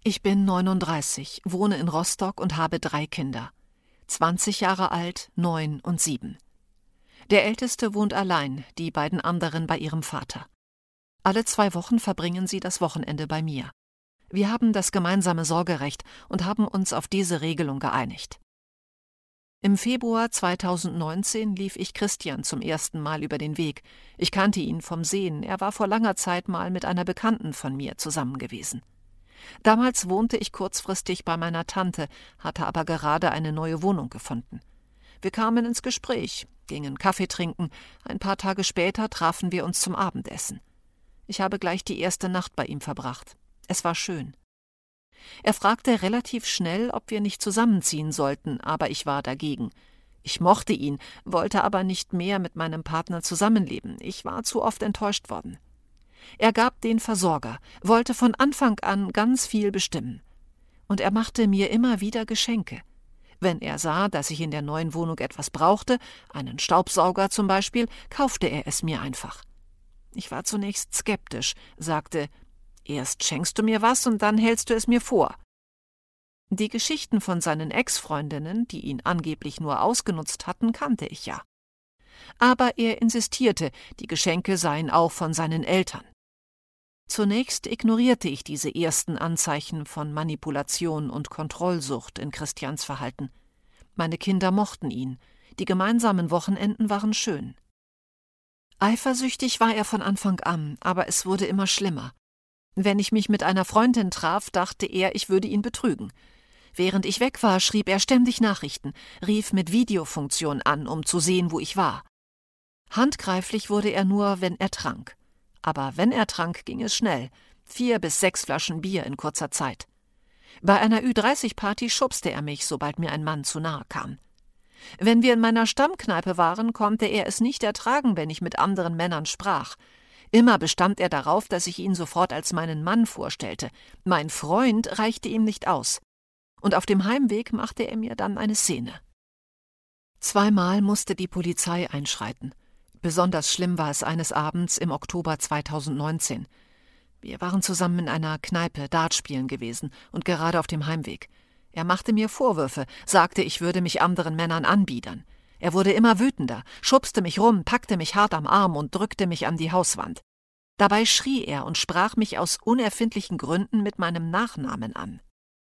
Ich bin 39, wohne in Rostock und habe 3 Kinder. 20 Jahre alt, 9 und 7. Der Älteste wohnt allein, die beiden anderen bei ihrem Vater. Alle 2 Wochen verbringen sie das Wochenende bei mir. Wir haben das gemeinsame Sorgerecht und haben uns auf diese Regelung geeinigt. Im Februar 2019 lief ich Christian zum ersten Mal über den Weg. Ich kannte ihn vom Sehen, er war vor langer Zeit mal mit einer Bekannten von mir zusammen gewesen. Damals wohnte ich kurzfristig bei meiner Tante, hatte aber gerade eine neue Wohnung gefunden. Wir kamen ins Gespräch, gingen Kaffee trinken, ein paar Tage später trafen wir uns zum Abendessen. Ich habe gleich die erste Nacht bei ihm verbracht. Es war schön. Er fragte relativ schnell, ob wir nicht zusammenziehen sollten, aber ich war dagegen. Ich mochte ihn, wollte aber nicht mehr mit meinem Partner zusammenleben. Ich war zu oft enttäuscht worden. Er gab den Versorger, wollte von Anfang an ganz viel bestimmen. Und er machte mir immer wieder Geschenke. Wenn er sah, dass ich in der neuen Wohnung etwas brauchte, einen Staubsauger zum Beispiel, kaufte er es mir einfach. Ich war zunächst skeptisch, sagte, erst schenkst du mir was und dann hältst du es mir vor. Die Geschichten von seinen Ex-Freundinnen, die ihn angeblich nur ausgenutzt hatten, kannte ich ja. Aber er insistierte, die Geschenke seien auch von seinen Eltern. Zunächst ignorierte ich diese ersten Anzeichen von Manipulation und Kontrollsucht in Christians Verhalten. Meine Kinder mochten ihn. Die gemeinsamen Wochenenden waren schön. Eifersüchtig war er von Anfang an, aber es wurde immer schlimmer. Wenn ich mich mit einer Freundin traf, dachte er, ich würde ihn betrügen. Während ich weg war, schrieb er ständig Nachrichten, rief mit Videofunktion an, um zu sehen, wo ich war. Handgreiflich wurde er nur, wenn er trank. Aber wenn er trank, ging es schnell. 4 bis 6 Flaschen Bier in kurzer Zeit. Bei einer Ü30-Party schubste er mich, sobald mir ein Mann zu nahe kam. Wenn wir in meiner Stammkneipe waren, konnte er es nicht ertragen, wenn ich mit anderen Männern sprach. Immer bestand er darauf, dass ich ihn sofort als meinen Mann vorstellte. Mein Freund reichte ihm nicht aus. Und auf dem Heimweg machte er mir dann eine Szene. 2-mal musste die Polizei einschreiten. Besonders schlimm war es eines Abends im Oktober 2019. Wir waren zusammen in einer Kneipe Dart spielen gewesen und gerade auf dem Heimweg. Er machte mir Vorwürfe, sagte, ich würde mich anderen Männern anbiedern. Er wurde immer wütender, schubste mich rum, packte mich hart am Arm und drückte mich an die Hauswand. Dabei schrie er und sprach mich aus unerfindlichen Gründen mit meinem Nachnamen an.